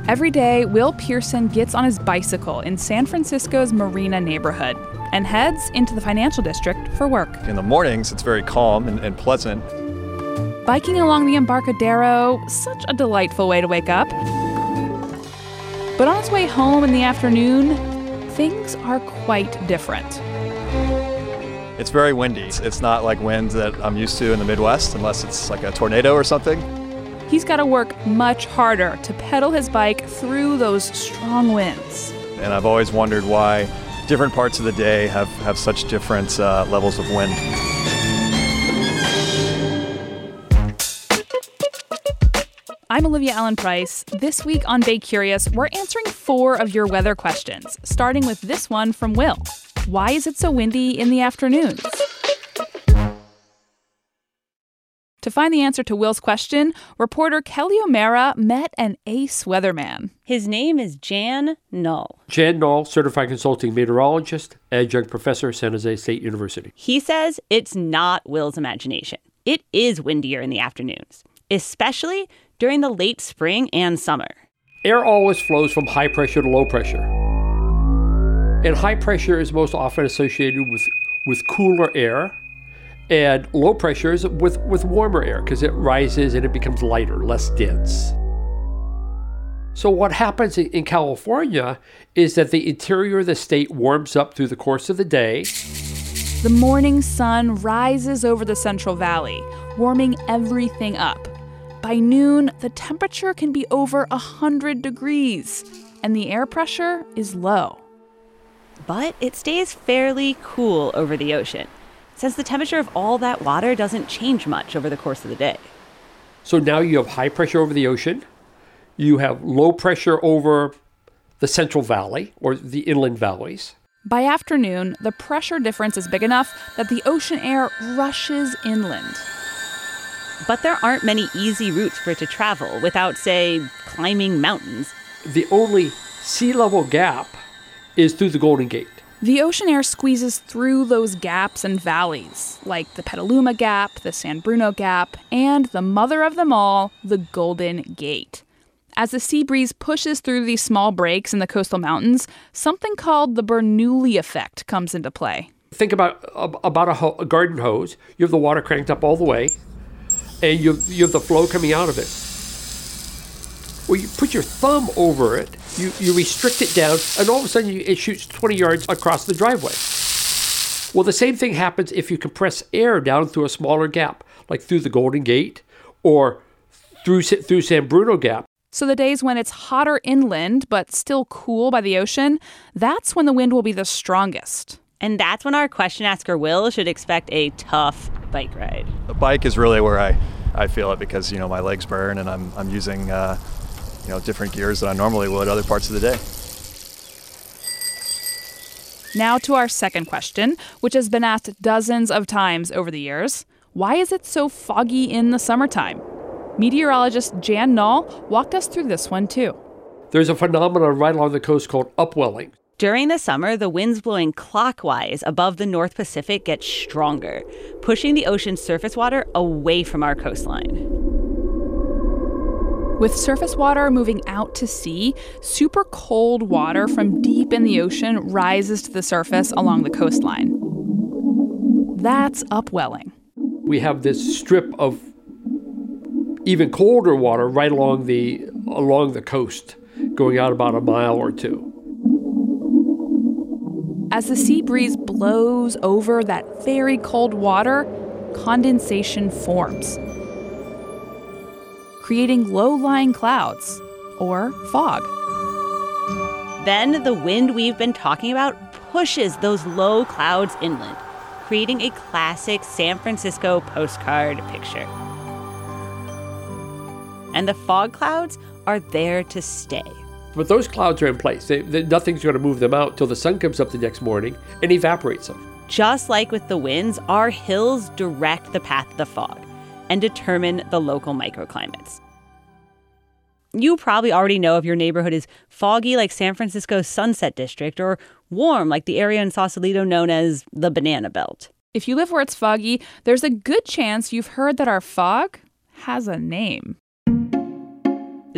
Every day, Will Pearson gets on his bicycle in San Francisco's Marina neighborhood and heads into the financial district for work. In the mornings, it's very calm and pleasant. Biking along the Embarcadero, such a delightful way to wake up. But on his way home in the afternoon, things are quite different. It's very windy. It's not like wind that I'm used to in the Midwest, unless it's like a tornado or something. He's got to work much harder to pedal his bike through those strong winds. And I've always wondered why different parts of the day have such different levels of wind. I'm Olivia Allen Price. This week on Bay Curious, we're answering 4 of your weather questions, starting with this one from Will. Why is it so windy in the afternoons? To find the answer to Will's question, reporter Kelly O'Mara met an ace weatherman. His name is Jan Null. Jan Null, certified consulting meteorologist, adjunct professor, San Jose State University. He says it's not Will's imagination. It is windier in the afternoons, especially during the late spring and summer. Air always flows from high pressure to low pressure. And high pressure is most often associated with cooler air, and low pressure is with warmer air because it rises and it becomes lighter, less dense. So what happens in California is that the interior of the state warms up through the course of the day. The morning sun rises over the Central Valley, warming everything up. By noon, the temperature can be over 100 degrees, and the air pressure is low. But it stays fairly cool over the ocean, since the temperature of all that water doesn't change much over the course of the day. So now you have high pressure over the ocean, you have low pressure over the Central Valley, or the inland valleys. By afternoon, the pressure difference is big enough that the ocean air rushes inland. But there aren't many easy routes for it to travel without, say, climbing mountains. The only sea level gap is through the Golden Gate. The ocean air squeezes through those gaps and valleys, like the Petaluma Gap, the San Bruno Gap, and the mother of them all, the Golden Gate. As the sea breeze pushes through these small breaks in the coastal mountains, something called the Bernoulli effect comes into play. Think about a garden hose. You have the water cranked up all the way, and you have the flow coming out of it. Well, you put your thumb over it, you restrict it down, and all of a sudden it shoots 20 yards across the driveway. Well, the same thing happens if you compress air down through a smaller gap, like through the Golden Gate or through San Bruno Gap. So the days when it's hotter inland but still cool by the ocean, that's when the wind will be the strongest. And that's when our question asker Will should expect a tough bike ride. The bike is really where I feel it because, my legs burn and I'm using different gears than I normally would other parts of the day. Now to our second question, which has been asked dozens of times over the years. Why is it so foggy in the summertime? Meteorologist Jan Null walked us through this one too. There's a phenomenon right along the coast called upwelling. During the summer, the winds blowing clockwise above the North Pacific get stronger, pushing the ocean's surface water away from our coastline. With surface water moving out to sea, super cold water from deep in the ocean rises to the surface along the coastline. That's upwelling. We have this strip of even colder water right along the coast, going out about a mile or two. As the sea breeze blows over that very cold water, condensation forms, creating low-lying clouds, or fog. Then the wind we've been talking about pushes those low clouds inland, creating a classic San Francisco postcard picture. And the fog clouds are there to stay. But those clouds are in place. Nothing's going to move them out till the sun comes up the next morning and evaporates them. Just like with the winds, our hills direct the path of the fog and determine the local microclimates. You probably already know if your neighborhood is foggy like San Francisco's Sunset District or warm like the area in Sausalito known as the Banana Belt. If you live where it's foggy, there's a good chance you've heard that our fog has a name.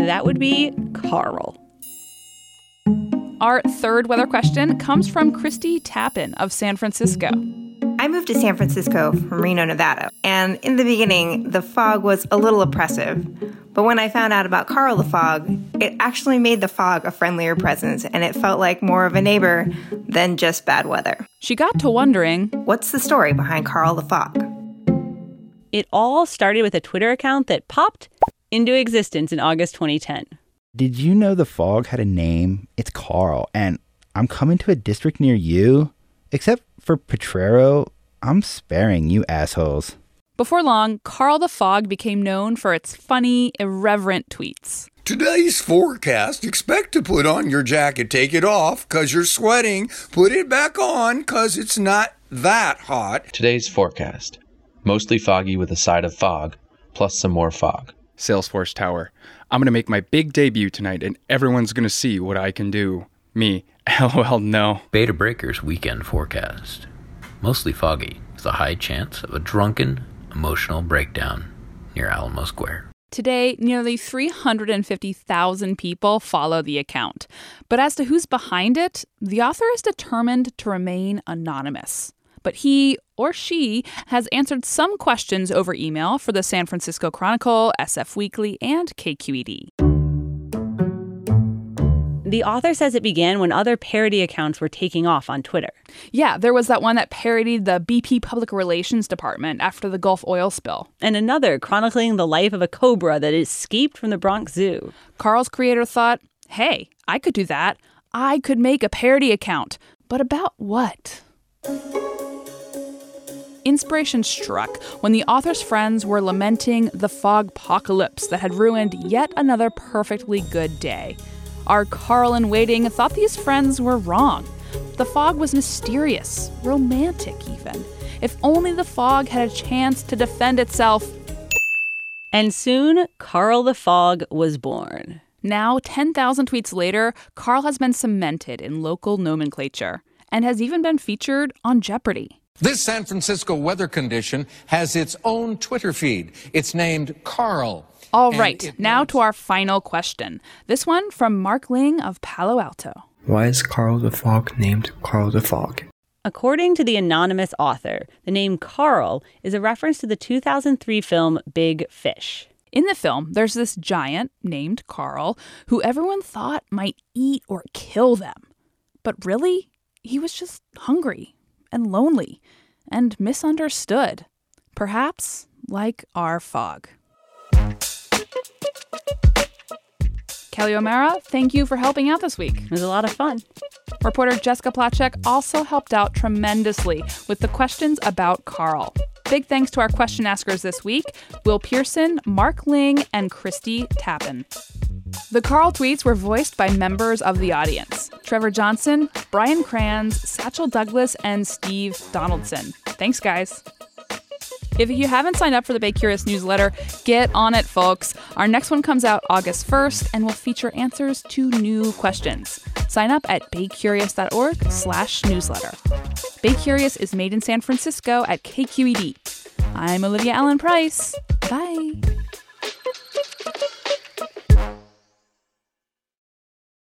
that would be Carl. Our third weather question comes from Christy Tappan of San Francisco. I moved to San Francisco from Reno, Nevada, and in the beginning, the fog was a little oppressive. But when I found out about Carl the Fog, it actually made the fog a friendlier presence, and it felt like more of a neighbor than just bad weather. She got to wondering, what's the story behind Carl the Fog? It all started with a Twitter account that popped into existence in August 2010. Did you know the fog had a name? It's Carl, and I'm coming to a district near you. Except for Potrero, I'm sparing you assholes. Before long, Carl the Fog became known for its funny, irreverent tweets. Today's forecast, expect to put on your jacket, take it off, 'cause you're sweating, put it back on, 'cause it's not that hot. Today's forecast, mostly foggy with a side of fog, plus some more fog. Salesforce Tower. I'm going to make my big debut tonight, and everyone's going to see what I can do. Me. LOL, no. Beta Breakers weekend forecast. Mostly foggy, with a high chance of a drunken, emotional breakdown near Alamo Square. Today, nearly 350,000 people follow the account. But as to who's behind it, the author is determined to remain anonymous. But he or she has answered some questions over email for the San Francisco Chronicle, SF Weekly, and KQED. The author says it began when other parody accounts were taking off on Twitter. Yeah, there was that one that parodied the BP Public Relations Department after the Gulf oil spill. And another chronicling the life of a cobra that escaped from the Bronx Zoo. Carl's creator thought, hey, I could do that. I could make a parody account. But about what? Inspiration struck when the author's friends were lamenting the fog-pocalypse that had ruined yet another perfectly good day. Our Carl-in-waiting thought these friends were wrong. The fog was mysterious, romantic even. If only the fog had a chance to defend itself. And soon, Carl the Fog was born. Now, 10,000 tweets later, Carl has been cemented in local nomenclature and has even been featured on Jeopardy! This San Francisco weather condition has its own Twitter feed. It's named Carl. All right, now to our final question. This one from Mark Ling of Palo Alto. Why is Carl the Fog named Carl the Fog? According to the anonymous author, the name Carl is a reference to the 2003 film Big Fish. In the film, there's this giant named Carl who everyone thought might eat or kill them. But really, he was just hungry and lonely and misunderstood. Perhaps like our fog. Kelly O'Mara, thank you for helping out this week. It was a lot of fun. Reporter Jessica Placzek also helped out tremendously with the questions about Carl. Big thanks to our question askers this week, Will Pearson, Mark Ling, and Christy Tappan. The Carl tweets were voiced by members of the audience. Trevor Johnson, Brian Kranz, Satchel Douglas, and Steve Donaldson. Thanks, guys. If you haven't signed up for the Bay Curious newsletter, get on it, folks. Our next one comes out August 1st and will feature answers to new questions. Sign up at baycurious.org/newsletter. Bay Curious is made in San Francisco at KQED. I'm Olivia Allen Price.